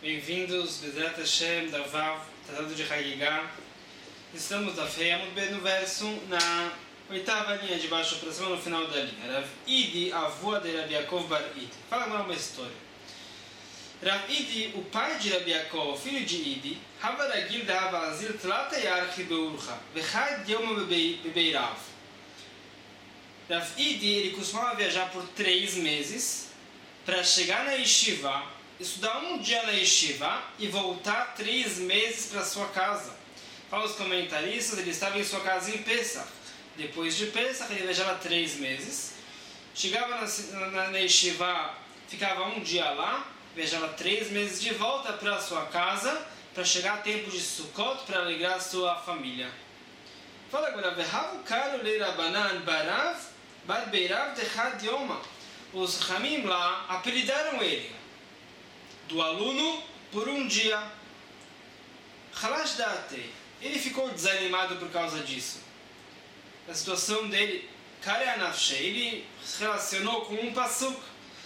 Bem-vindos, Bezrat Hashem, da Vav, Tratado de Hagigah. Estamos da Feia no verso, na oitava linha de baixo para cima, no final da linha. Rav Idi, avô de Rabi Yaakov bar Idi. Fala agora uma história. Rav Idi, o pai de Rabi Yaakov, filho de Idi, Havaragil da Havazil Tlata Yarchi Beurcha, Vechad Yoma Bebeirav. Rav Idi, ele costumava viajar por 3 meses para chegar na Yeshiva, estudar um dia na Yeshiva e voltar 3 meses para sua casa. Para os comentaristas, ele estava em sua casa em Pesach. Depois de Pesach, ele viajava 3 meses. Chegava na Yeshiva, ficava um dia lá, viajava 3 meses de volta para sua casa, para chegar a tempo de Sukkot, para alegrar sua família. Fala agora, Vehavu Karu Leirabanan Barav Bar Beirav Dechad Yoma. Os Ramim lá apelidaram ele do aluno por um dia. Halash Date. Ele ficou desanimado por causa disso. A situação dele, ele se relacionou com um pasuk.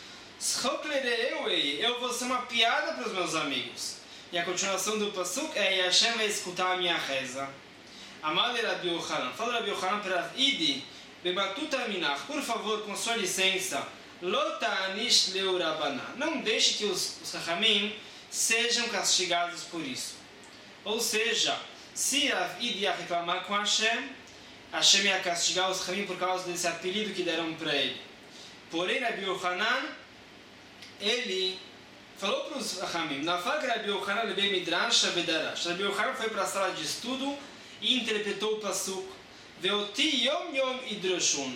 Eu vou ser uma piada para os meus amigos. E a continuação do pasuk é: Hashem vai escutar a minha reza. Amale Rabi Yochanan. Fala Rabi Yochanan para Rav Idi, Bebatuta Minach, por favor, com sua licença, Lotanish Leurabana. Não deixe que os Chachamim sejam castigados por isso. Ou seja, se Rav Idi ia reclamar com Hashem, Hashem ia castigar os Chachamim por causa desse apelido que deram para ele. Porém, Rabi Yochanan, ele falou para os Chachamim, Nafag Rabi Yochanan lebe midrash bedarash. Rabi Yochanan foi para a sala de estudo e interpretou o pasuk, Veoti yom yom idroshun.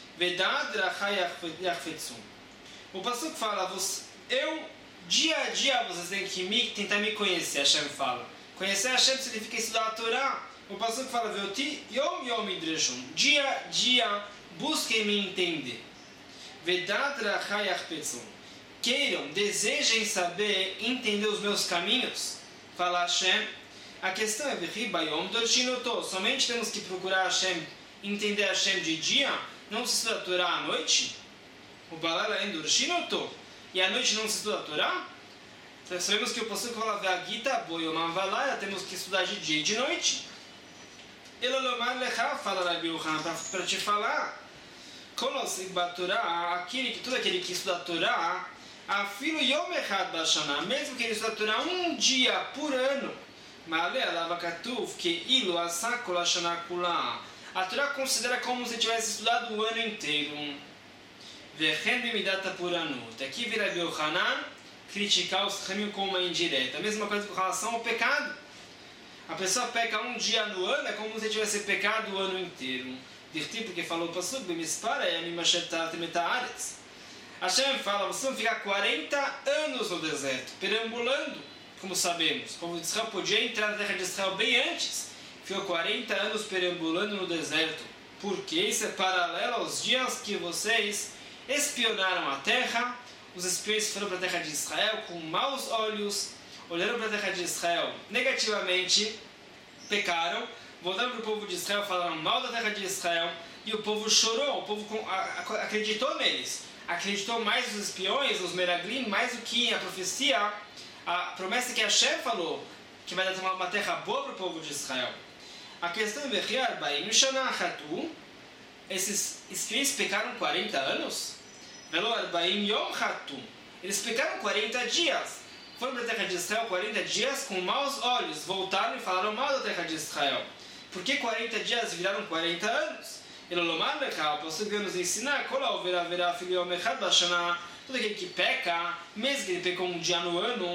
O pasuk fala, dia a dia vocês têm que tentar me conhecer, Hashem fala. Conhecer Hashem significa estudar a Torá. O pasuk fala, dia a dia busquem me entender. Queiram, desejem saber, entender os meus caminhos. Fala Hashem. A questão é, somente temos que procurar Hashem, entender Hashem de dia. Não se estuda a Torá à noite? O Balala Endurshinoto. E à noite não se estuda a Torá? Então, sabemos que o pasuk fala Gita Boyomavalaya, temos que estudar de dia e de noite. Elolomar Lecha, fala Rabi Yochanan, para te falar. Konosik Batorá, todo aquele que estuda a Torá, Afilo Yom Echad Bashana, mesmo que ele estuda a Torá um dia por ano, Male Alavakatuf, que Ilu Asakol Ashanakulá. A Torá considera como se tivesse estudado o ano inteiro. Aqui vira Rabi Yochanan criticar os Chachamim com uma indireta. A mesma coisa com relação ao pecado. A pessoa peca um dia no ano, é como se tivesse pecado o ano inteiro. Porque falou pasuk, Hashem fala, vocês vão ficar 40 anos no deserto, perambulando, como sabemos. O povo de Israel podia entrar na terra de Israel bem antes. Ficou 40 anos perambulando no deserto. Porque isso é paralelo aos dias que vocês espionaram a terra. Os espiões foram para a terra de Israel com maus olhos, olharam para a terra de Israel negativamente, pecaram, voltaram para o povo de Israel, falaram mal da terra de Israel, e o povo chorou, o povo acreditou neles. Acreditou mais nos espiões, nos meraglim, mais do que a profecia, a promessa que Hashem falou, que vai dar uma terra boa para o povo de Israel. A questão é, esses espiões pecaram 40 anos? Eles pecaram 40 dias. Foram para a terra de Israel 40 dias com maus olhos. Voltaram e falaram mal da terra de Israel. Por que 40 dias viraram 40 anos? O pasuk veio nos ensinar, todo aquele que peca, mesmo que ele pecou um dia no ano,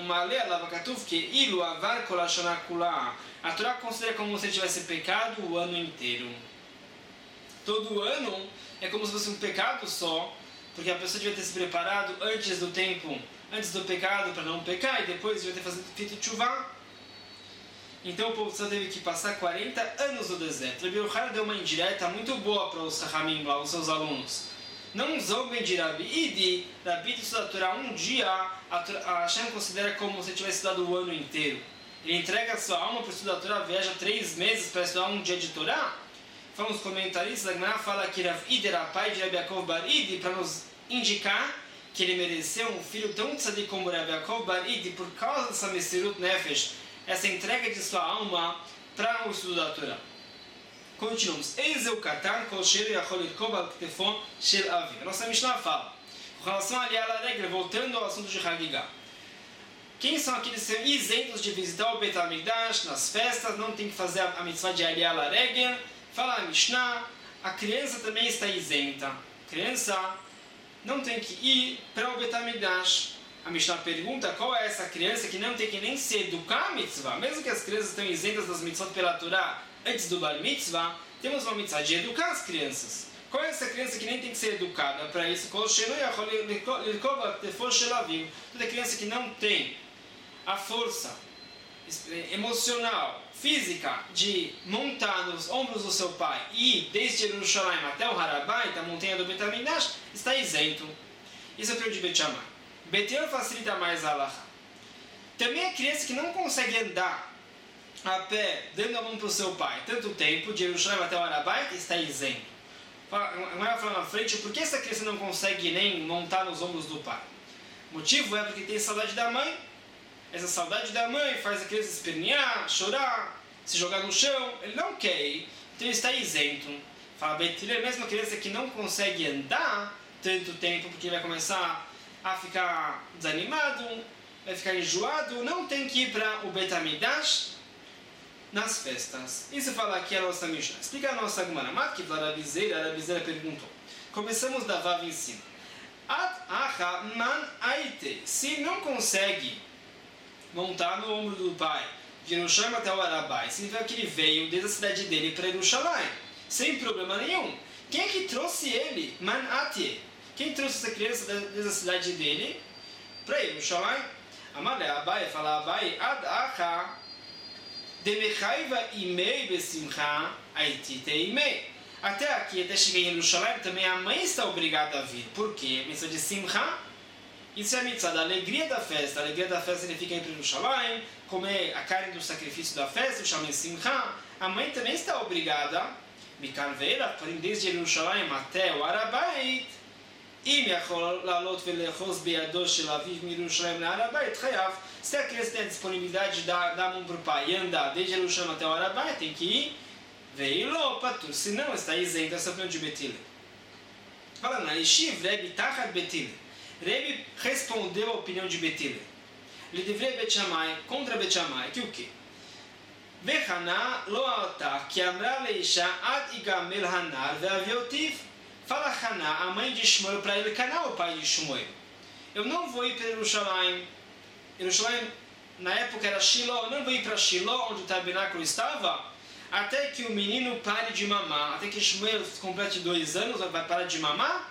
a Torá considera como se ele tivesse pecado o ano inteiro. Todo ano é como se fosse um pecado só, porque a pessoa devia ter se preparado antes do tempo, antes do pecado, para não pecar, e depois devia ter feito tchuvá. Então o povo só teve que passar 40 anos no deserto. Rabi Yochanan deu uma indireta muito boa para os Chachamim lá, os seus alunos. Não zombem de Rabi Idi. Rabi Idi estuda a Torá um dia, a Hashem considera como se tivesse estudado o ano inteiro. Ele entrega a sua alma para estudar a Torá, viaja 3 meses para estudar um dia de Torá. Falam os comentaristas, a Gemara fala que Rav Idi era pai de Rabi Yaakov bar Idi, para nos indicar que ele mereceu um filho tão tzadik como Rav Yaakov Bar Idi por causa dessa Mesirut Nefesh, essa entrega de sua alma para o estudo da Torá. Continuamos. Eizeu Katan Kol Shel Yachol Lirkov Al Ktefon Shel Aviv. A nossa Mishnah fala, com relação a Aliyah Laregel, voltando ao assunto de Hagigah. Quem são aqueles que são isentos de visitar o Beit HaMikdash nas festas, não tem que fazer a mitzvah de Aliyah Laregel? Fala a Mishnah, a criança também está isenta. A criança não tem que ir para o Beit HaMikdash. A Mishnah pergunta qual é essa criança que não tem que nem se educar a mitzvah. Mesmo que as crianças estão isentas das mitzvot pela Torá antes do Bar Mitzvah, temos uma mitzvah de educar as crianças. Qual é essa criança que nem tem que ser educada? Para isso, toda criança que não tem a força emocional, física, de montar nos ombros do seu pai e ir desde Jerusalém até o Harabait, a montanha do Beit HaMikdash, está isento. Isso é o período de Beit Shammai. Beit Hillel facilita mais a halakha. Também a criança que não consegue andar a pé, dando a mão para o seu pai, tanto tempo, de Jerusalém até o Harabait, está isento. Vai falar na frente, por que essa criança não consegue nem montar nos ombros do pai? O motivo é porque tem saudade da mãe. Essa saudade da mãe faz a criança espernear, chorar, se jogar no chão. Ele não quer ir, então ele está isento. Fala Beit Hillel, mesmo a criança que não consegue andar tanto tempo, porque vai começar a ficar desanimado, vai ficar enjoado, não tem que ir para o Beit HaMikdash nas festas. Isso fala aqui a nossa Mishnah. Explica a nossa Gemara. Matkiv Arabizeira perguntou. Começamos da Vav em cima. Se não consegue montar no ombro do pai, de Jerusalém até o Arabai, significa que ele veio desde a cidade dele para Jerusalém, sem problema nenhum. Quem é que trouxe ele? Man Atie. Quem trouxe essa criança desde a cidade dele para Jerusalém? Amalé Abai, fala Abai, Ad Acha Demechaiva Imei Besimcha Aitite Imei. Até aqui, até chegar em Jerusalém, também a mãe está obrigada a vir. Por quê? A mitzvah de Simcha. Isso é a mitzvah da alegria da festa. A alegria da festa significa ir para Jerusalém, comer a carne do sacrifício da festa, chama Simcha. A mãe também está obrigada, Mikan Veira, porém desde Jerusalém até o Harabait. E se a criança tem a disponibilidade de dar a mão para o pai e andar desde Jerusalém até o Harabait, tem que ir, veio patur, senão está isento essa opinião de Beit Hillel. Fala na Yeshiv, Rebbe Tachat Beit Hillel. Rebbe respondeu a opinião de Beit Hillel. Ele deveria Beit Shammai, contra Beit Shammai, que o quê? Vechana lo alta, que amra leisha ad igamel hanar ve'aviotiv. Fala Haná, a mãe de Shmuel, para ele, Caná, o pai de Shmuel. Eu não vou ir para Jerusalém. Jerusalém, na época era Shiloh. Eu não vou ir para Shiloh, onde o tabernáculo estava, até que o menino pare de mamar. Até que Shmuel complete 2 anos, vai parar de mamar.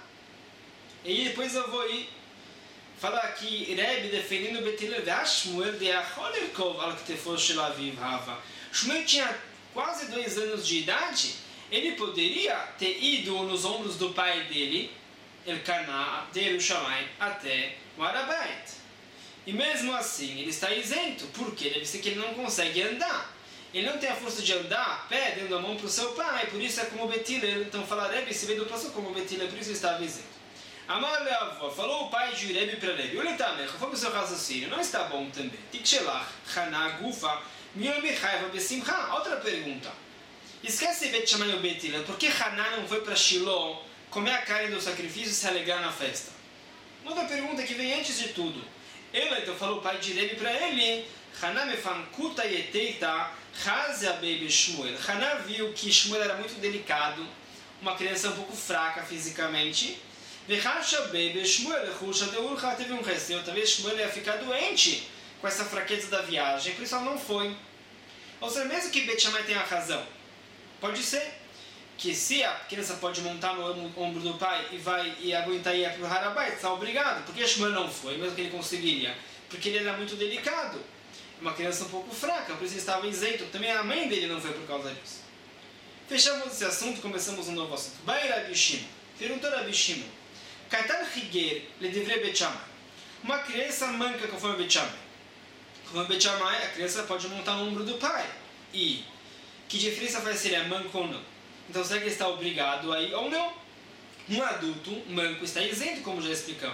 E depois eu vou ir. Fala aqui, Rebbe defendendo Beit Hillel, Shmuel de Acholerkov al Ktefo Shel Aviv Hava. Shmuel tinha quase 2 anos de idade. Ele poderia ter ido nos ombros do pai dele, Elcaná, de Jerusalém, até o Harabait. E mesmo assim, ele está isento. Por quê? Deve ser que ele não consegue andar. Ele não tem a força de andar a pé, dando a mão para o seu pai. Por isso é como Beit Hillel. Então fala Rebbe, se veio do próximo como Beit Hillel, por isso ele estava isento. Amar Leavó, falou o pai de Rebbe para Rebbe. Olha também, conforme o seu raciocínio, não está bom também. Tikshelach, Haná, Gufa, Miyomichaiva, Besimcha. Outra pergunta. Esquece Beit Shammai e o Beit Hillel. Por que Haná não foi para Shiloh comer a carne do sacrifício e se alegrar na festa? Uma outra pergunta que vem antes de tudo. Ele então falou o pai de Rebbe para ele. Haná me fankuta yeteita hazia baby Shmuel. Haná viu que Shmuel era muito delicado, uma criança um pouco fraca fisicamente. Vechasha baby Shmuel chusha deurcha, teve um receio. Talvez Shmuel ia ficar doente com essa fraqueza da viagem, por isso ela não foi. Ou seja, mesmo que Beit Shammai tenha razão, pode ser que se a criança pode montar no ombro do pai e aguentar ir para o Harabait, está obrigado. Por que Shmuel não foi, mesmo que ele conseguiria? Porque ele era muito delicado, uma criança um pouco fraca, por isso ele estava isento. Também a mãe dele não foi por causa disso. Fechamos esse assunto, começamos um novo assunto. Bai Rabi Shimon, perguntou Rabi Shimon, Katan Higer, le devre Beit Shammai. Uma criança manca conforme Beit Shammai. Conforme Beit Shammai, a criança pode montar no ombro do pai. E que diferença faz se ele é manco ou não? Então, será que ele está obrigado a ir ou não? Um adulto manco está isento, como já explicamos.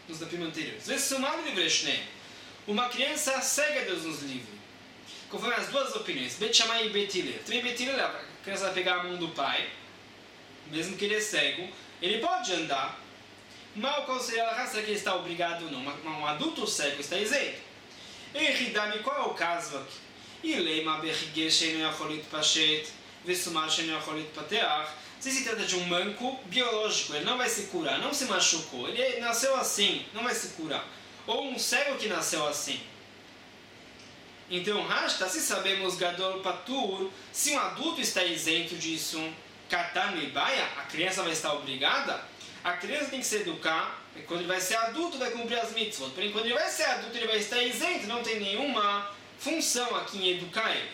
nos dapim anteriores. Vessumado livre. Uma criança cega Deus nos livre. Conforme as duas opiniões, Bet Shammai e Bet Hillel. Também Bet Hillel, a criança vai pegar a mão do pai, mesmo que ele é cego, ele pode andar. Mal qual seria a raça que ele está obrigado ou não? Um adulto cego está isento. Eridami, qual é o caso aqui? Ilema berriguer sheinu yacholit pashet, vessumar sheinu yacholit pateach. Se trata de um manco biológico, ele não vai se curar, não se machucou, ele nasceu assim, não vai se curar. Ou um cego que nasceu assim. Então, Rashta, se sabemos Gadol Patur, se um adulto está isento disso, Katan Mibaya, a criança vai estar obrigada, a criança tem que se educar, e quando ele vai ser adulto vai cumprir as mitzvot, porém quando ele vai ser adulto ele vai estar isento, não tem nenhuma função aqui em educar ele.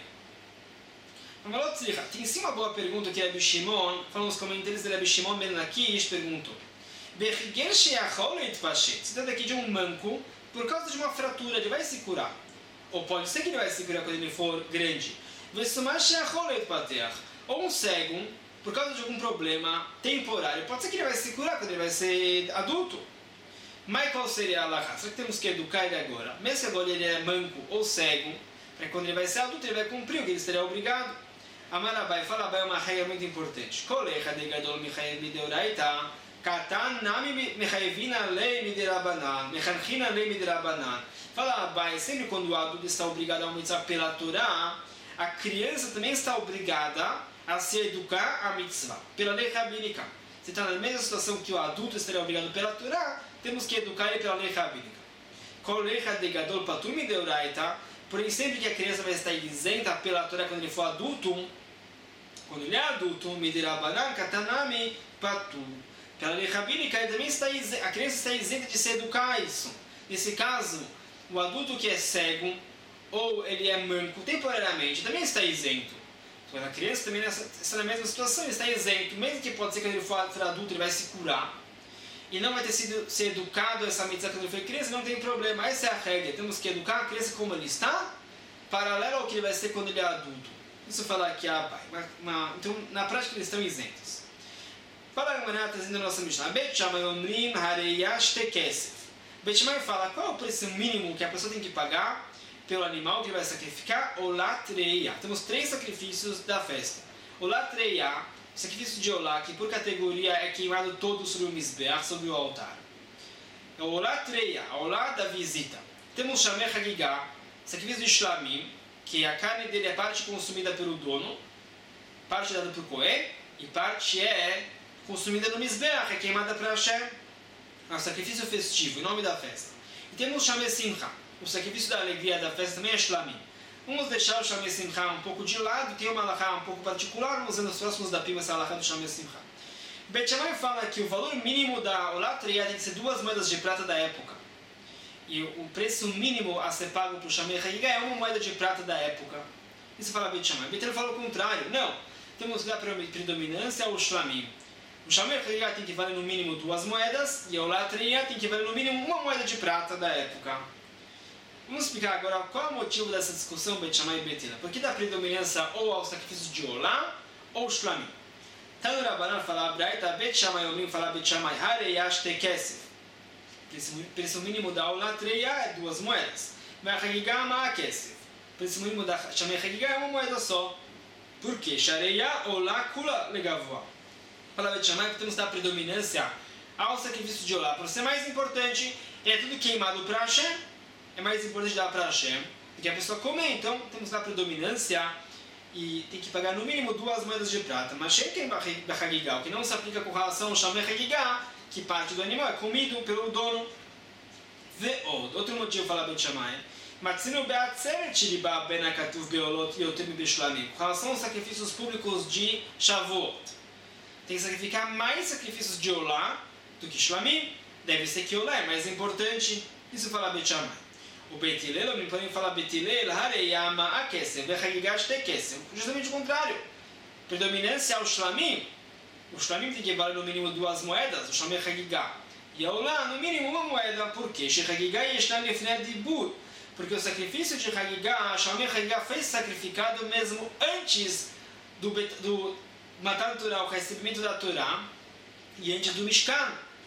Tem sim uma boa pergunta que Rabbi Shimon, falando nos comentários de Rabbi Shimon Ben Lakish, perguntou: se trata aqui de um manco, por causa de uma fratura, ele vai se curar. Ou pode ser que ele vai se curar quando ele for grande. Ou um cego, por causa de algum problema temporário, pode ser que ele vai se curar quando ele vai ser adulto. Mas qual seria a halakha? Só que temos que educar ele agora. Mesmo que agora ele é manco ou cego, para quando ele vai ser adulto, ele vai cumprir o que ele estaria obrigado. Amarabai, fala Abai é uma regra muito importante. Kolecha de gadol michayev mideoraita, katan nami mechayevina lei miderabanan, mechanchina lei miderabanan. Fala Abai, sempre quando o adulto está obrigado a uma mitzvah pela Torá, a criança também está obrigada a se educar a mitzvah, pela lei rabínica. Se está na mesma situação que o adulto estaria obrigado pela Torá, temos que educar ele pela lei rabínica. Kolecha de gadol patur mideoraita, porém sempre que a criança vai estar isenta pela Torá quando ele for adulto, quando ele é adulto, midirabanan katanami patur. Pela lei rabínica, ele também está isenta, a criança está isenta de se educar a isso. Nesse caso, o adulto que é cego ou ele é manco temporariamente também está isento. Então a criança também está na mesma situação, ele está isento, mesmo que pode ser que quando ele for adulto ele vai se curar. E não vai ter sido ser educado essa mitzvah quando ele foi criança, não tem problema. Essa é a regra, temos que educar a criança como ele está, paralelo ao que ele vai ser quando ele é adulto. Isso falar aqui a Abai. Então, na prática, eles estão isentos. Fala a Gemara, trazendo a nossa Mishnah. Bet Shammai omrim hareyash tekesef. Bet Shammai fala qual é o preço mínimo que a pessoa tem que pagar pelo animal que ele vai sacrificar, Olat Reia. Temos 3 sacrifícios da festa. Olat Reia, sacrifício de Olá, que por categoria é queimado todo sobre o Mizbeach, sobre o altar. O Olat Reia, a Olá da visita. Temos Shamei Hagigah, sacrifício de Shlamim, que a carne dele é parte consumida pelo dono, parte dada para o Kohen, e parte é consumida no Mizbeach, é queimada para Hashem. É um sacrifício festivo, em nome da festa. E temos Shamei Simcha, o sacrifício da alegria da festa também é Shlamim. Vamos deixar o Shamei Simcha um pouco de lado, tem uma halakha um pouco particular, vamos ver nos próximos dapim essa halakha do Shamei Simcha. Bet Shammai fala que o valor mínimo da Olat Reia tem que ser 2 moedas de prata da época. E o preço mínimo a ser pago para o Shamei Hagigah é 1 moeda de prata da época. Isso fala Bet Shammai. Bet Hillel fala o contrário. Não, temos que dar predominância ao Shlamim. O Shamei Hagigah tem que valer no mínimo 2 moedas e a Olat Reia tem que valer no mínimo 1 moeda de prata da época. Vamos explicar agora qual é o motivo dessa discussão Bet Shammai e Bet Hillel. Por que dá predominância ou ao sacrifício de Olá ou Shlamim? Tanu Rabbanan fala Abraita, Bet Shammai Omrim fala Bet Shammai Hareyash Tekesef. O preço mínimo da Olat Reia é 2 moedas. Mas Hagigah Ma'akesef. O preço mínimo da Shamei Hagigah é 1 moeda só. Por quê? Shareia Olá Kula Legavoa. Fala Bet Shammai que temos que dar predominância ao sacrifício de Olá. Por ser mais importante, é tudo queimado para Hashem. É mais importante dar para Hashem do que a pessoa comer. Então temos que dar predominância e tem que pagar no mínimo 2 moedas de prata. Mas Shekem Hagigah, o que não se aplica com relação ao Shamei Hagigah, que parte do animal é comido pelo dono. Outro motivo fala Bet Shammai. Matzinu be'atzeret liba ben hakatuv beolot yoter mibeshlamim. Com relação aos sacrifícios públicos de Shavuot, tem que sacrificar mais sacrifícios de Olá do que Shlamim. Deve ser que Olá é mais importante. Isso fala Bet Shammai. O Bet Hillel, o Mimparim fala Bet Hillel, Hareya ma'akesef ve'hagigah shtekesef. Justamente o contrário. Predominância ao Shlamim. O Shlamim tem que valer no mínimo 2 moedas, o Shamei Hagigah. E a Olá, no mínimo 1 moeda. Por quê? Hagigah yeshnan lefnei dibur. Porque o sacrifício de Hagigah, Shamei Hagigah foi sacrificado mesmo antes do Matan Torah, o recebimento da Torá, e antes do Mishkan.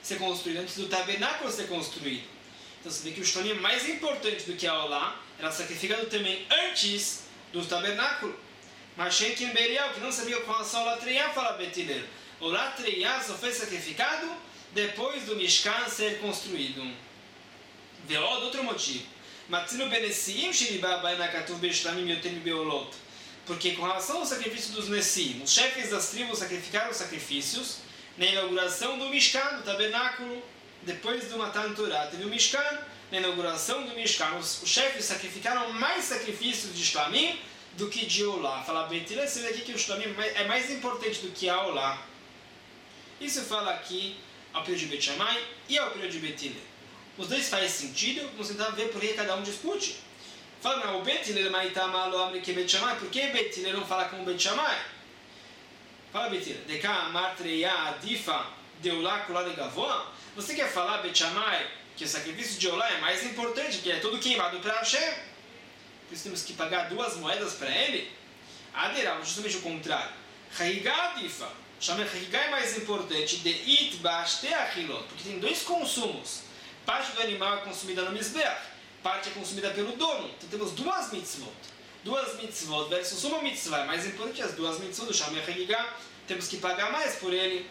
ser construído, antes do tabernáculo ser construído. Então você vê que o shlamim é mais importante do que a olá, era sacrificado também antes do tabernáculo. Mas Shenkin Berial, que não sabia com relação ao latreia, fala Beit Hillel. O latreia só foi sacrificado depois do Mishkan ser construído. Vê outro motivo. Matzino Benessiim Shiriba Baina Katuv Beshlamim Yotem Beolot. Porque com relação ao sacrifício dos Nessim, os chefes das tribos sacrificaram os sacrifícios na inauguração do Mishkan, do tabernáculo, depois do Matan Torah. Teve o Mishkan, na inauguração do Mishkan, os chefes sacrificaram mais sacrifícios de Shlamim do que de Olá. Fala Beit Hillel, você vê aqui que o Shlamim é mais importante do que a Olá. Isso fala aqui ao período de Beit Shammai e ao período de Beit Hillel. Os dois fazem sentido, vamos tentar ver por que cada um discute. Fala, mas o Beit Hillel Maitama Amri que Beit Shammai, por que Beit Hillel não fala como Beit Shammai? Fala Beit Hillel, Deka Amar Treia Adifa de Olá Kulá de Gavoa? Você quer falar Beit Shammai que o sacrifício de Olá é mais importante, que é todo queimado para Hashem? Por isso temos que pagar 2 moedas para ele? Aderá, justamente o contrário. Chagigá Adifa. Chama Chagigá é mais importante de It Bashte Achilot, porque tem 2 consumos. Parte do animal é consumida no Mizbeach, parte é consumida pelo dono. Então temos 2 mitzvot. 2 mitzvot versus uma mitzvah. É mais importante as 2 mitzvot do Shama Chagigá. Temos que pagar mais por ele.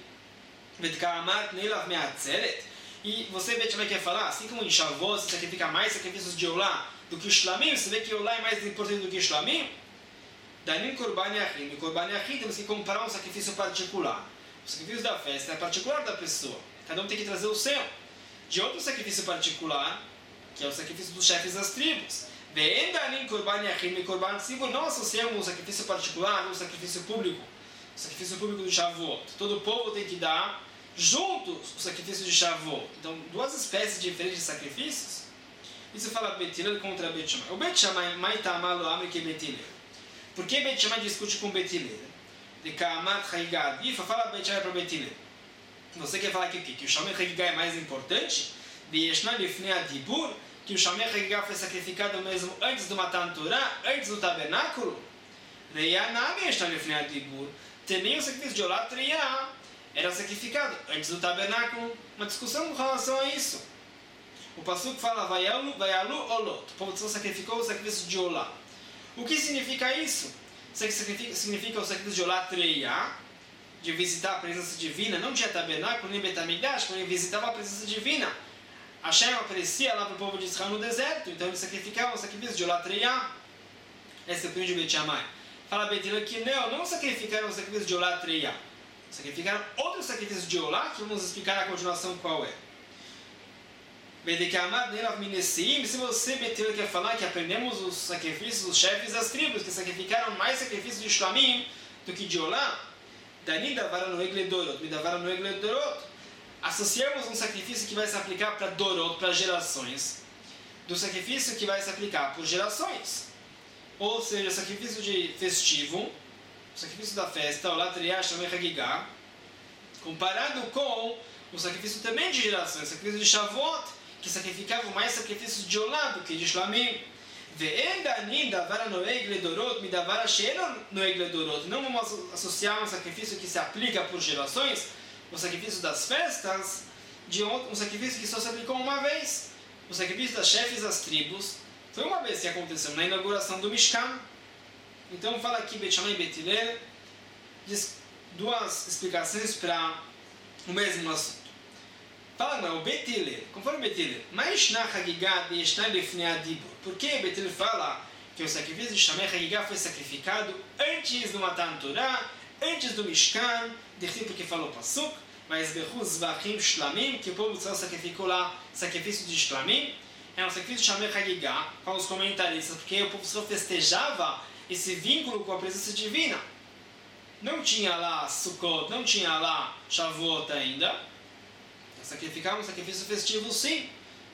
E você vê que quer falar, assim como em Shavuot você sacrifica mais sacrifícios de Olá do que Shlamim, você vê que Olá é mais importante do que Shlamim? Danim Korban Yachid. No Korban Yachid temos que comparar um sacrifício particular. O sacrifício da festa é particular da pessoa. Cada um tem que trazer o seu. De outro sacrifício particular, que é o sacrifício dos chefes das tribos. Danim Korban Yachid e Korban Tzibur, não associamos o sacrifício particular ao sacrifício público. O sacrifício público do Shavuot. Todo o povo tem que dar juntos o sacrifício de Shavuot. Então, 2 espécies diferentes de sacrifícios. Isso fala Beit Hillel contra Beit Shammai. O Beit Shammai Maitama Lo Amri que Beit Hillel. Por que Beit Shammai discute com Beit Hillel? De Ka'amat Chagigá Adifa, fala Beit Shammai para Beit Hillel. Você quer falar que o quê? Que o Shamei Chagigá é mais importante? De Yeshna Lifnei Adibur, que o Shamei Chagigá foi sacrificado mesmo antes do Matan Torah, antes do tabernáculo? Reyanami Yeshna Lifnei Adibur. Também o sacrifício de Olá Treia era sacrificado antes do tabernáculo. Uma discussão com relação a isso. O Pasuk fala Vayalu Olot. O povo sacrificou o sacrifício de Olá. O que significa isso? Significa o sacrifício de Olá Treia, de visitar a presença divina. Não tinha tabernáculo nem Betamigdash, quando ele visitava a presença divina. Hashem aparecia lá para o povo de Israel no deserto. Então eles sacrificavam o sacrifício de Olá Treia. Esse é o primeiro de Beit Shammai. Fala Beit Hillel que não sacrificaram o sacrifício de Olá Treia. Sacrificaram outro sacrifício de Olá, que vamos explicar a continuação qual é. Se você, Beit Hillel, quer falar que aprendemos os sacrifícios dos chefes das tribos, que sacrificaram mais sacrifícios de Shlamim do que de Olá, associamos um sacrifício que vai se aplicar para Dorot, para gerações, do sacrifício que vai se aplicar por gerações. Ou seja, sacrifício de festivo, o sacrifício da festa, o Latriah Shamei Chagigá, comparado com o sacrifício também de gerações, o sacrifício de Shavuot, que sacrificava mais sacrifícios de Olá do que de Shlamim. Não vamos associar um sacrifício que se aplica por gerações, o sacrifício das festas, de um sacrifício que só se aplicou uma vez. O sacrifício das chefes das tribos foi uma vez que aconteceu na inauguração do Mishkan. Então fala aqui Beit Shammai e Beit Hillel, diz 2 explicações para o mesmo assunto. Fala não, o Beit Hillel, conforme Beit Hillel, Ma'ishna Chagigá de Yeshna Lifnei Adibur. Por que Beit Hillel fala que o sacrifício de Shamei Chagigá foi sacrificado antes do Matan Torah, antes do Mishkan, porque falou Pasuk, mas Berruz Vachim Shlamim, que o povo de Israel sacrificou lá sacrifício de Shlamim, é um sacrifício de Shamei Chagigá, falam os comentaristas, porque o povo de Israel festejava esse vínculo com a presença divina. Não tinha lá Sukkot, não tinha lá Shavuot ainda. Sacrificar um sacrifício festivo, sim.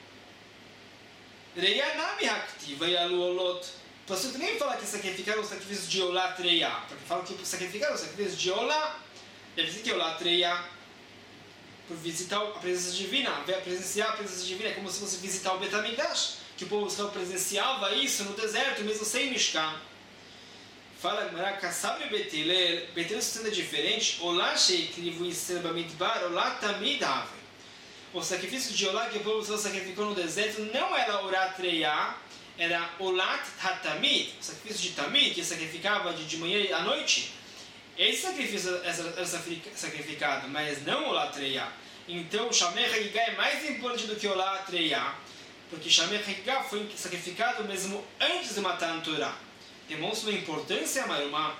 Reyanami Hakti, Vayalu Olot. O pastor também fala que sacrificaram o sacrifício de Olá Treia, porque fala que sacrificaram o sacrifício de Olá. Deve dizer que Olá Treia, por visitar a presença divina, presenciar a presença divina, é como se fosse visitar o Betamigdash, que o povo de Israel presenciava isso no deserto, mesmo sem Mishkan. Fala Gemara, Kassav Beit Hillel, Beit Hillel sustenta diferente. Olá Sheikrivu Yisrael Bamidbar, Olá Tamid Have. o sacrifício de Olá que o povo sacrificou no deserto não era Orat Reia, era Olat Hatamid, o sacrifício de Tamid, que sacrificava de manhã à noite. Esse sacrifício era sacrificado, mas não Olat Reia. Então, Shamei Hagigah é mais importante do que Olat Reia, porque Shamei Hagigah foi sacrificado mesmo antes de matar a Torá. Demonstra uma importância maior,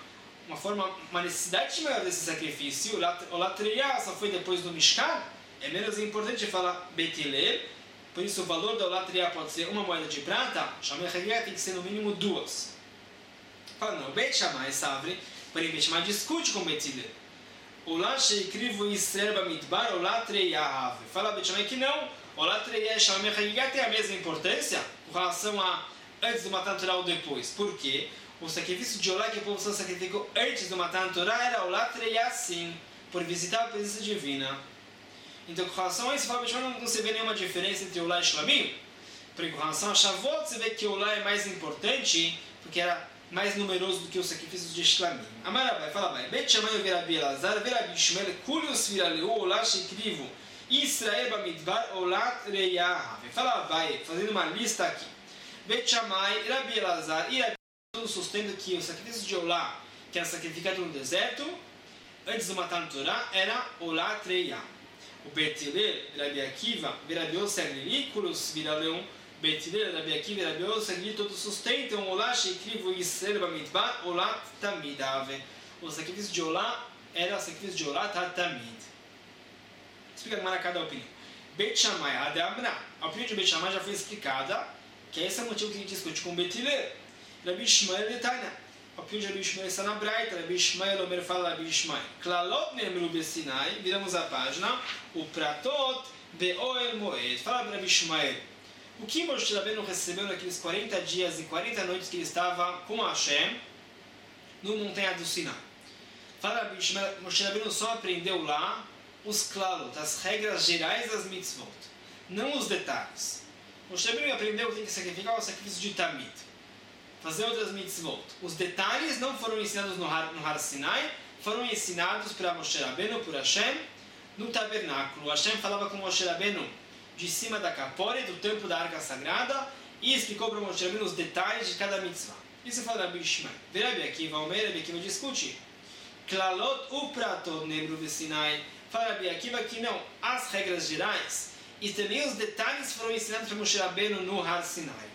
uma necessidade maior desse sacrifício. Olat Reia só foi depois do Mishkan. É menos importante falar Beit Hillel, por isso o valor da Olat Reia pode ser uma moeda de prata, Shamei Hagigah tem que ser no mínimo 2. Fala não, Beit Shammai Savri, porém Beit Shammai discute com Beit Hillel. Olat Sheikrivu Yisrael Bamidbar, Olat Reia Have. Fala Beit Shammai que não, Olat Reia e Shamei Hagigah tem a mesma importância com relação a antes do matar a Torá ou depois. Por quê? O sacrifício de Olá que o povo sacrificou antes do matar a Torá era Olat Reia sim, por visitar a presença divina. Então, com relação a isso, não se vê nenhuma diferença entre Olá e Shlamim. Porque com relação a Shavuot, você vê que Olá é mais importante, porque era mais numeroso do que os sacrifícios de Shlamim. Amarabai, fala vai. Beit Shammai verabi Elazar, verabi Ishmael, Kulius viraleu, Olá shekrivu, Israel bamidbar, Olat Reia. Fala vai, fazendo uma lista aqui. Beit Shammai, Rabi Elazar e Rabi sustento que o sacrifício de Olá, que era sacrificado no deserto, antes de matar a Torá, era Olat Reia. O Beit Hillel, Rabi Akiva, Rabi Yossi Agrilículos, Viraleum, Beit Hillel, Rabi Akiva, Rabi Yossi Agrilículos, todos sustentam Olá, Sheikrivu, Yisrael, Bamidbar, Olat Tamid Ave. O sacrifício de Olá era o sacrifício de Olat Tamid. Explica mais a cada opinião. Beit Shammai, Adamra, a opinião de Beit Shammai já foi explicada, que esse é o motivo que a gente discute com Beit Hillel. Rabi Ishmael de Tanya. A opinião de Rabi Ishmael está na Braita. Rabi Ishmael, Omer fala Rabi Ishmael. Klalot nemru besinai. Viramos a página. O pratot be'oel moed. Fala Rabi Ishmael. O que Moshe Rabbeinu recebeu naqueles 40 dias e 40 noites que ele estava com Hashem no montanha do Sinai? Fala Rabi Ishmael. Moshe Rabbeinu só aprendeu lá os klalot, as regras gerais das mitzvot. Não os detalhes. Moshe Rabbeinu aprendeu que tem que sacrificar o sacrifício de Tamid. Fazer outras mitzvot. Os detalhes não foram ensinados no Har Sinai, foram ensinados para Moshe Rabbeinu, por Hashem, no tabernáculo. Hashem falava com Moshe Rabbeinu de cima da capora, do templo da Arca Sagrada, e explicou para Moshe Rabbeinu os detalhes de cada mitzvah. Isso fala Rabi Ishmael. Rabi Akiva, Omer, Rabi Akiva discute. Klalot upratot nebru besinai. Fala Rabi Akiva que não, as regras gerais e também os detalhes foram ensinados para Moshe Rabbeinu no Har Sinai.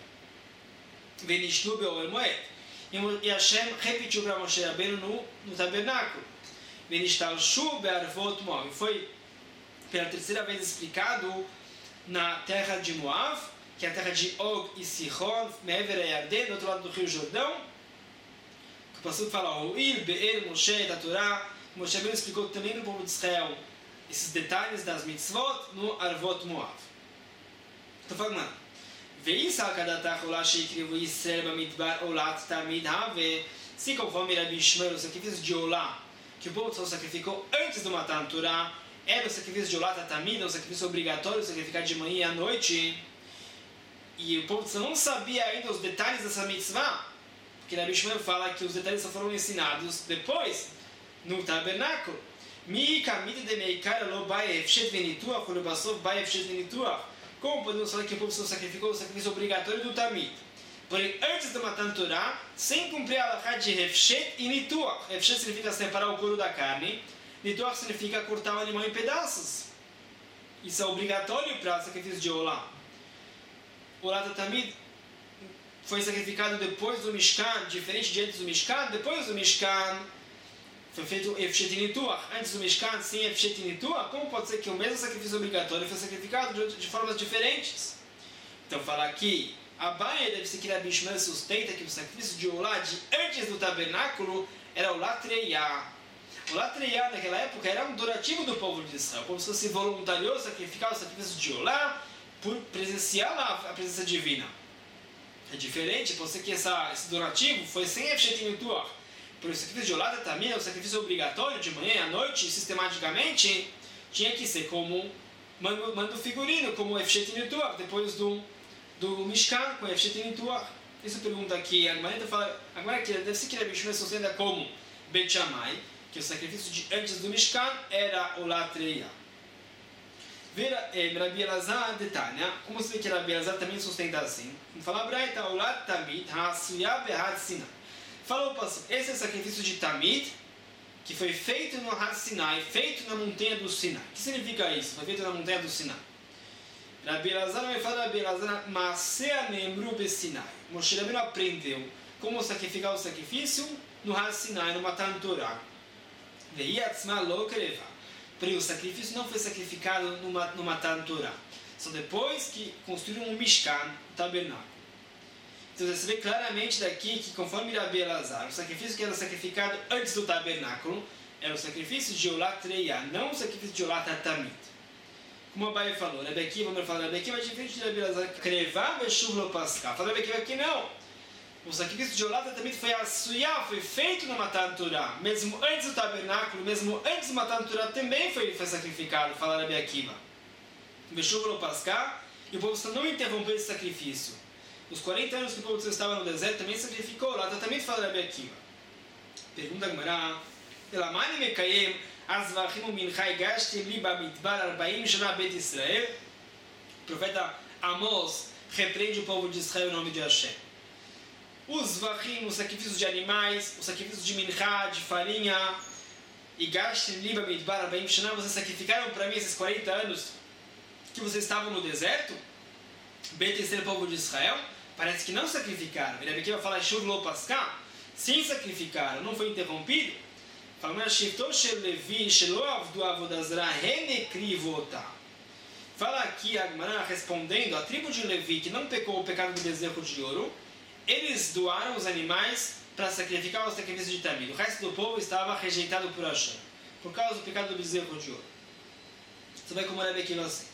Venishnu be'oel moed. E Hashem repetiu para Moshe Rabbeinu no tabernáculo. Venishtalshu be'arvot Moab. Foi pela terceira vez explicado na terra de Moab, que é a terra de Og e Sihon, Me'ever Yarden, do outro lado do rio Jordão. O pastor fala, Oil be'er Moshe da Torá. Moshe Rabbeinu explicou também no povo de Israel esses detalhes das mitzvot no Arvot Moab. Estou falando. Se conforme Rabi Ishmael, o sacrifício de Olá, que o povo só sacrificou antes de matar a Torá, era o sacrifício de Olá Tamid, o sacrifício obrigatório, sacrificar de manhã e à noite, e o povo não sabia ainda os detalhes dessa mitzvah, porque Rabi Ishmael fala que os detalhes só foram ensinados depois, no tabernáculo. Como podemos falar que o povo só sacrificou o sacrifício obrigatório do Tamid? Porém, antes de matar a Torá, sem cumprir a halakha de Hefshet e Nituach. Hefshet significa separar o couro da carne. Nituach significa cortar o animal em pedaços. Isso é obrigatório para o sacrifício de Olá. Olá do Tamid foi sacrificado depois do Mishkan, diferente de antes do Mishkan. Depois do Mishkan foi feito Hefshet e Nituach. Antes do Mishkan, sem Hefshet e Nituach, como pode ser que o mesmo sacrifício obrigatório foi sacrificado de formas diferentes? Então, fala aqui, a Baia deve ser que Rabi Ishmael sustenta que o sacrifício de Olá de antes do tabernáculo era o Olat Reia. O Olat Reia naquela época era um donativo do povo de Israel. O povo se voluntariou a sacrificar o sacrifício de Olá por presenciar a presença divina. É diferente, pode ser que esse donativo foi sem Hefshet e Nituach. Por o sacrifício de Olá também é o sacrifício obrigatório de manhã e à noite, sistematicamente, tinha que ser como mando figurino, como Hefshet e Nituach, depois do Mishkan, com Hefshet e Nituach. Isso pergunta aqui, agora fala, agora que deve ser que Rabi Ishmael sustenta como Beit Shammai, que o sacrifício de antes do Mishkan era Olat Reia. Rabi Elazar detalha, como se vê que Rabi Elazar também sustenta assim. Fala Braita, Olat Tamid, Ha'asuya Be'Had Sinai. Falou o pastor, esse é o sacrifício de Tamid, que foi feito no Had Sinai, feito na montanha do Sinai. O que significa isso? Foi feito na montanha do Sinai. Rabi Elazar vai falar, Rabi Elazar, Masea Nemru Be'Sinai. Moshe Rabbeinu aprendeu como sacrificar o sacrifício no Had Sinai, no Matan Torah. Ve'yatzma lo kereva. Porém, o sacrifício não foi sacrificado no Matan Torah. Só depois que construíram um Mishkan, um tabernáculo. Então você vê claramente daqui que, conforme Rabi Elazar, o sacrifício que era sacrificado antes do tabernáculo era o sacrifício de Olat Reia, não o sacrifício de Olat Hatamid. Como a Abai falou, Rabi Akiva, vamos falar, Rabi Akiva é diferente de Rabi Elazar, Krevá Veshuv Lo Pascal. Fala Rabi Akiva aqui não. O sacrifício de Olat Hatamid foi Asuyá, foi feito no Matan Torah. Mesmo antes do tabernáculo, mesmo antes do Matan Torah também foi sacrificado, fala Rabi Akiva. Veshuv Lo Pascal, e o povo não interrompeu esse sacrifício. Os 40 anos que o povo de Israel estava no deserto também sacrificou lá, também fala Rabi Akiva. Pergunta a Gemara: Elamani mekayem azvachim minchai gashtim li bamidbar 40 shana bet Israel. O profeta Amós repreende o povo de Israel em nome de Hashem. Os vachim, os sacrifícios de animais, os sacrifícios de minchá, de farinha, e gashtim li bamidbar 40 shana, vocês sacrificaram para mim esses 40 anos que vocês estavam no deserto? Bet Israel, povo de Israel, parece que não sacrificaram. Ele aqui vai falar Shuv Lo Pascal, sim sacrificaram, não foi interrompido. Fala aqui a Gemara respondendo, a tribo de Levi que não pecou o pecado do bezerro de ouro, eles doaram os animais para sacrificar o sacrifício de Tamid. O resto do povo estava rejeitado por Hashem, por causa do pecado do bezerro de ouro. Você vai como Rabi Akiva assim.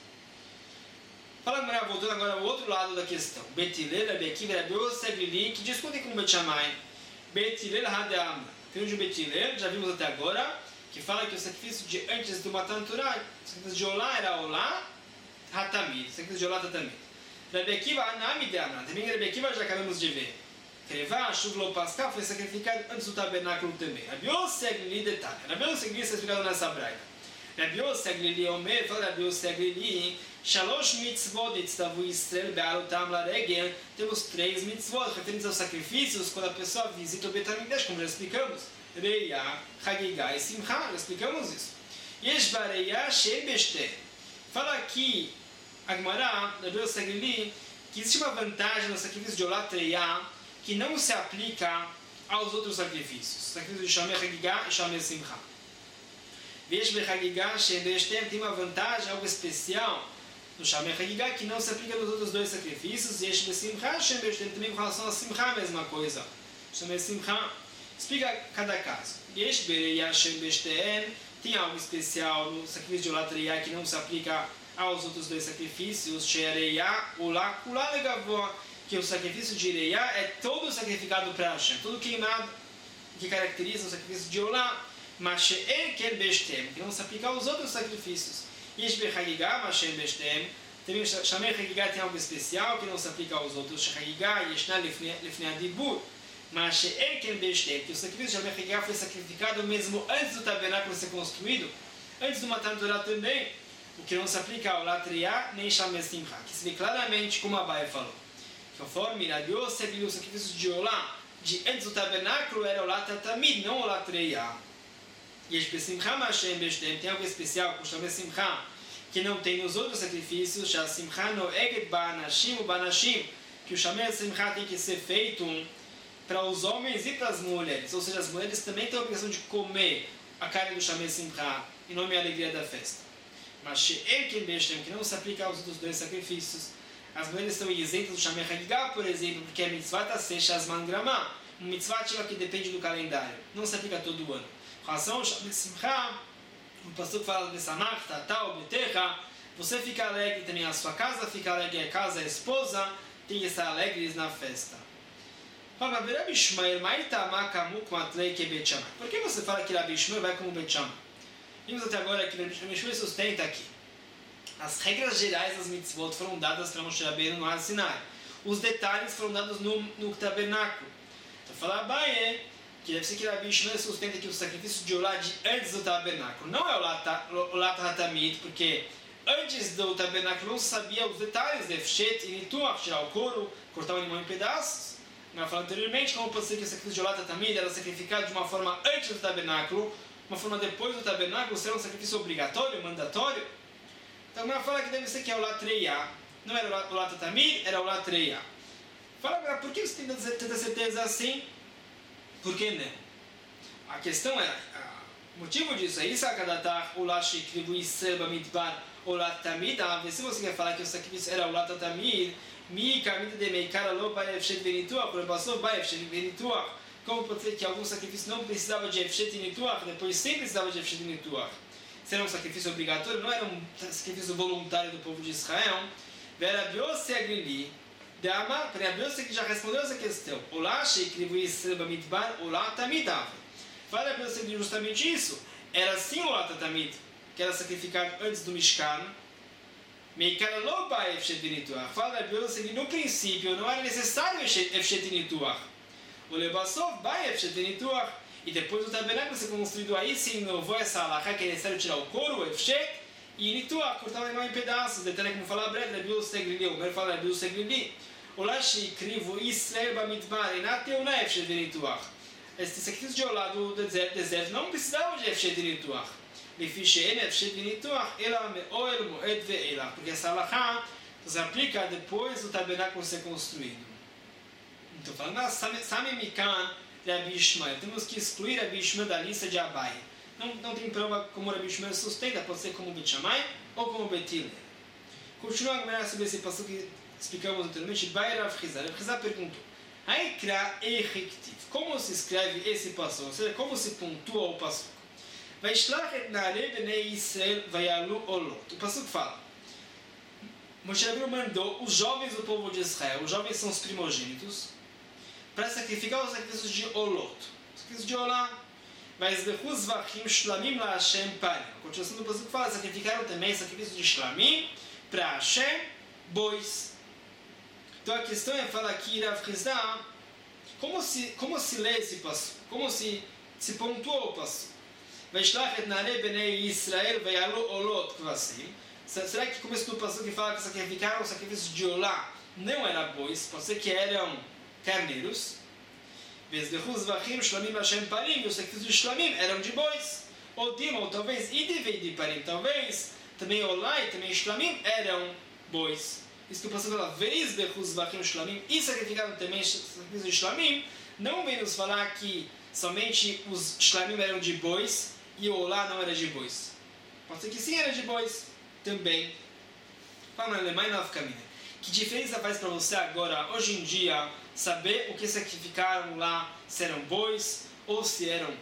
Fala, voltando agora ao outro lado da questão. Bet Hillel, Rabi Akiva, Rabi Yosef, Lili, que discutem com Bet Shammai. Bet Hillel, Hadeamna. Filho de Bet Hillel, já vimos até agora, que fala que o sacrifício de antes do Matan Torah, o sacrifício de Olá era Olá, Hatamid. O sacrifício de Olá, Hatamid. Rabi Akiva, Anami Deamna. Também Rabi Akiva já acabamos de ver. Krevá, Shuv Lo Pascal, foi sacrificado antes do tabernáculo também. Rabi Yosef, Lili, detalhe. Rabi Yosef, Lili, está explicado nessa braita. Rabi Yosef, Lili, Omer, fala Rabi Yosef, Lili, Shalosh mitzvot etztavu Israel be'alutam laregel. Temos 3 mitzvot referentes aos sacrifícios quando a pessoa visita o Beit HaMikdash, como já explicamos. Reia, Hagigah e Simcha, já explicamos isso. Yesh bareia she'en beshter. Fala aqui, a Gemara, Rabi Yosef Lili, que existe uma vantagem no sacrifício de Olat Reia que não se aplica aos outros sacrifícios. O sacrifício de Shamei Hagigah e Shamei Simcha. Yesh be'Hagigah she'en beshter tem uma vantagem, algo especial no Shamei Hagigah, que não se aplica nos outros 2 sacrifícios, e este Simcha, também com relação a Simcha, a mesma coisa. Shamei Simcha explica cada caso. Yesh Bereia Shem Beshten tem algo especial no sacrifício de Olat Reia que não se aplica aos outros 2 sacrifícios, Shereia, Olá, Kula Legavó, que o sacrifício de Reia é todo sacrificado para Hashem, todo queimado, que caracteriza o sacrifício de Olá, mas She'er Kel Beshtem, que não se aplica aos outros sacrifícios. Yesh be'Hagigah, Mashem Beshtem. Também Shamei Hagigah tem algo especial que não se aplica aos outros. Hagigah, Yeshna Lefnei Adibur. Mas She'er Ken Beshtem, que o sacrifício de Shamei Hagigah foi sacrificado mesmo antes do tabernáculo ser construído, antes do Matan Torah também, o que não se aplica ao Olat Reia nem Shamei Simcha, que se vê claramente como a Abai falou. Conforme Rabi Yosef viu o sacrifício de Olá, de antes do tabernáculo era Olat Hatamid, não Olat Reia. Yesh be'Simcha Mashem Beshtem, tem algo especial com Shamei Simcha, que não tem nos outros sacrifícios, Shah Simcha no'eget ba'anashim u ba'anashim, que o Shamei Simcha tem que ser feito para os homens e para as mulheres, ou seja, as mulheres também têm a obrigação de comer a carne do Shamei Simcha, em nome da alegria da festa. Mas She'er Ken Beshtem, que não se aplica aos outros 2 sacrifícios, as mulheres estão isentas do Shamei Hagigah, por exemplo, porque a mitzvah taseh shazman gramah, uma mitzvah que depende do calendário, não se aplica todo ano. Com relação ao Shamei Simcha, o pastor fala de Samach, Tatal, Beterra, você fica alegre, também a sua casa fica alegre, a casa, a esposa, tem que estar alegres na festa. Fala, Rabi Ishmael, por que você fala que Rabi Ishmael vai como Bet Shammai? Vimos até agora que Rabi Ishmael sustenta aqui. As regras gerais das mitzvot foram dadas para Moshe Rabbeinu no Har Sinai. Os detalhes foram dados no tabernáculo. Então fala Abaye, que deve ser que Rabi Ishmael sustenta que o sacrifício de Olá de antes do tabernáculo não é o Olat Hatamid, porque Antes do tabernáculo não sabia os detalhes de Efshet e Nituach, tirar o couro, cortar o animal em pedaços. Nós falamos anteriormente como pode ser que o sacrifício de Olá Tamid era sacrificado de uma forma antes do tabernáculo, uma forma depois do tabernáculo, será um sacrifício obrigatório, mandatório. Então nós fala que deve ser que é Olá Treia. Não era Olá Tamid, era Olá Treia. Fala agora, por que você tem tanta certeza assim? Por que não? A questão é, o motivo disso é isso, Olá Shekrivu Yisrael Bamidbar Olá Tamid. Se você quer falar que o sacrifício era Olá Tamid, como pode ser que algum sacrifício não precisava de Efshet e Nituach, depois sempre precisava de Efshet e Nituach? Se era um sacrifício obrigatório, não era um sacrifício voluntário do povo de Israel. Rabi Yossi Agrili, Rabi Yossi que já respondeu essa questão. Olá, Shekrivu Yisrael Bamidbar, Olá Tamid. Fala Rabi Yossi justamente isso. Era sim Olá Tamid, que era sacrificado antes do Mishkan. Fala Rabi Yossi que no princípio não era necessário Efshet e Nituach. O Lebassov vai Efshet e Nituach. E depois do tabernáculo ser construído, aí sim inovou essa alahá que é necessário tirar o couro, o Efshet, e Nituach, cortar o animal em pedaços. Detalhe como fala breve, Rabi Yossi Agrili, o Mer fala Rabi Yossi Agrili. Olá Shekrivu Yisrael Bamidbar, Enateuna Efshet e Nituach. Esse sacrifício de Olá do deserto não precisava de Efshet e Nituach. Porque essa alahá se aplica depois do tabernáculo ser construído. Então, falando Sami Mikan Rabi Ishmael, temos que excluir Rabi Ishmael da lista de Abai. Não tem prova como Rabi Ishmael sustenta, pode ser como Bet Shammai ou como Bet Hillel. Continuando a sobre esse passo que explicamos anteriormente, Bai Rav Chizar. Rav Chizar perguntou: Aikra Echektiv, como se escreve esse passo? Ou seja, como se pontua o passo? Vaishlach et Na'arei Bnei Yisrael vayalu olot. O passuco fala: Moshe Rabbeinu mandou os jovens do povo de Israel, os jovens são os primogênitos, para sacrificar os sacrifícios de olot. Os sacrifícios de olá. Vaisbechu zvachim shlamim la Hashem parim. A continuação do passuco fala: sacrificaram também sacrifícios de shlamim para Hashem, bois. Então a questão é falar aqui, Rav Chizar, como se lê esse passuco? Como se pontuou o passuco? Vaishlach et Na'arei Bnei Yisrael vayalu olot kvasim. Será que começo do passuco que fala que sacrificaram o sacrifício de olá não era bois? Pode ser que eram carneiros. Vezbechu zvachim shlamim Hashem parim. E os sacrifícios de shlamim eram de bois. Ou talvez idivei de parim. Talvez também olá e também shlamim eram bois. Isso que o passuco fala: Vezbechu zvachim shlamim. E sacrificaram também os sacrifícios de shlamim. Não vem nos falar que somente os shlamim eram de bois e o olá não era de bois. Pode ser que sim era de bois também. Fala na Alemanha nova caminho. Que diferença faz para você agora, hoje em dia, saber o que sacrificaram lá, se eram bois ou se eram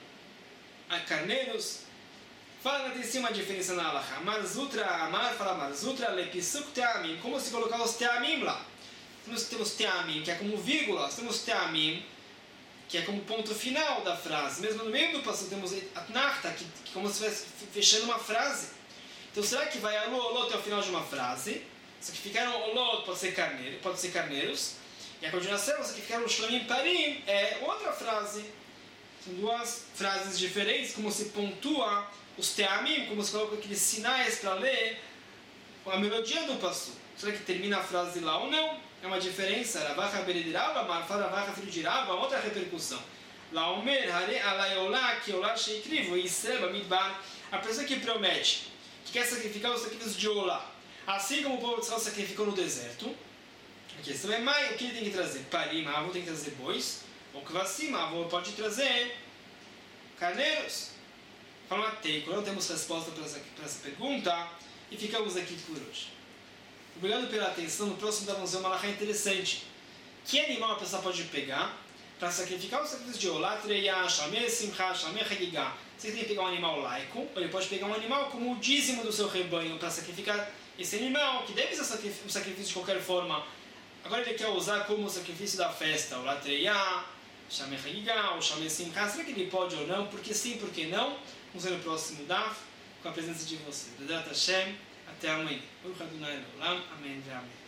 carneiros? Fala na tem uma diferença na Alahá. Marzutra Amar fala Marzutra Lepisuk Teamim. Como se colocar os Teamim lá? Temos Teamim, que é como vírgula. Temos Teamim, que é como ponto final da frase. Mesmo no meio do passo temos Atnachta, que como se estivesse fechando uma frase. Então será que vai alu olot até o final de uma frase? Sacrificaram olot, pode ser carneiros. E a continuação, sacrificaram shlamim parim, é outra frase. São duas frases diferentes, como se pontua os teamim, como se coloca aqueles sinais para ler a melodia do passo. Será que termina a frase lá ou não? É uma diferença. Ravacha beridirava, marfa ravacha fridirava, outra repercussão. Laomer, hare alayolá, que olá sheikrivo, Yisrael bamidbar. A pessoa que promete, que quer sacrificar os sacrifícios de olá, assim como o povo de Israel sacrificou no deserto. A questão é mais, o que ele tem que trazer? Parim, a avó tem que trazer bois, ou kvassim, a avó pode trazer carneiros. Fala uma teiko, não temos resposta para essa pergunta, e ficamos aqui por hoje. Obrigado pela atenção. No próximo vamos ver uma alahá interessante. Que animal a pessoa pode pegar para sacrificar os sacrifícios de olá, treia, shameh, simcha, shameh, hagigah? Você tem que pegar um animal laico, ou ele pode pegar um animal como o dízimo do seu rebanho para sacrificar esse animal, que deve ser um sacrifício de qualquer forma. Agora ele quer usar como o sacrifício da festa, o latreia, shameh, hagigah, ou shameh, simcha. Será que ele pode ou não? Por que sim, por que não? Vamos ver no próximo daf, com a presença de você. Até amanhã. Amém.